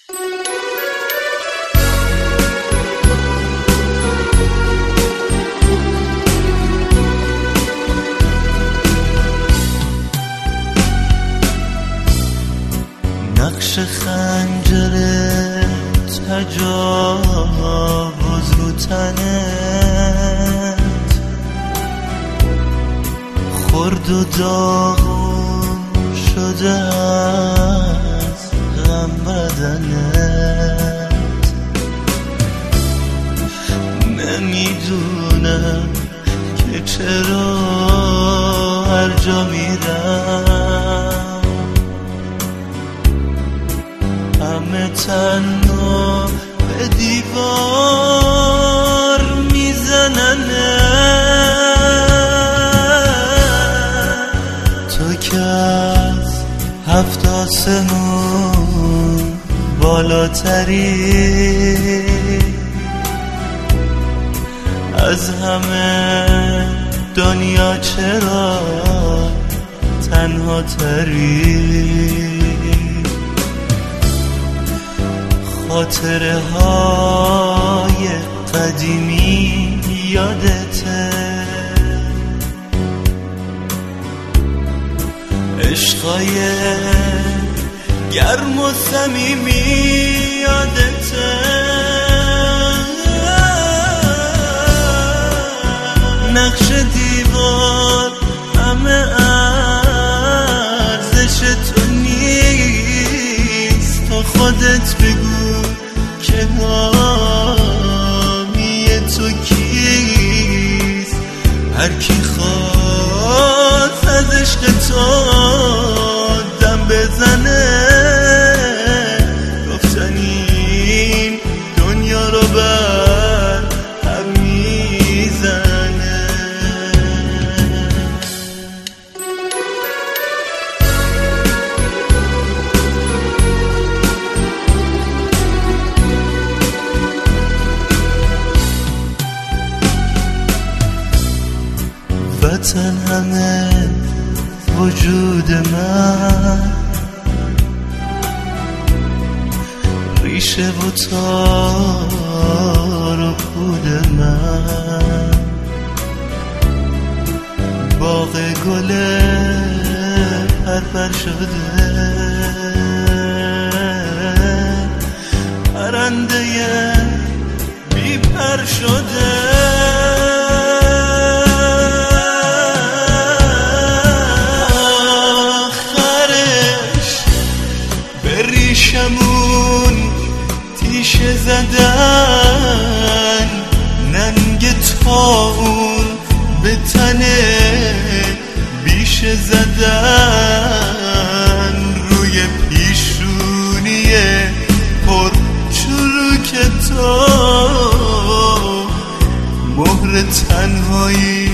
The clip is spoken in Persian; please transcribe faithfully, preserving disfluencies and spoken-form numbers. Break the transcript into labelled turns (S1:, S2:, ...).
S1: نقش خنجر تجاوز رو تنت خورد و داغون شده از غم بدنت. نمیدونم که چرا هر جا میرم همه تنها به دیوار میزنن. تو که از هفت آسمون بالاتری، از همه دنیا چرا تنها تری؟ خاطره های قدیمی یادته، عشقای گرم و صمیمی یادته. نقش دیوار همه ارزش تو نیست. تو خودت بگو که حامی تو کیست؟ هر کی خواست از عشق تو دم بزنه، گفتن این دنیا رو بر هم میزنه. وطن همه وجود من، ریشه و تار و پود من، باغ گل پرپر شده، پرنده بی پر شده. ریشمون تیشه زدن، ننگ طاعون به تنه بیشه زدن، روی پیشونی پر چروک تو مهر تنهایی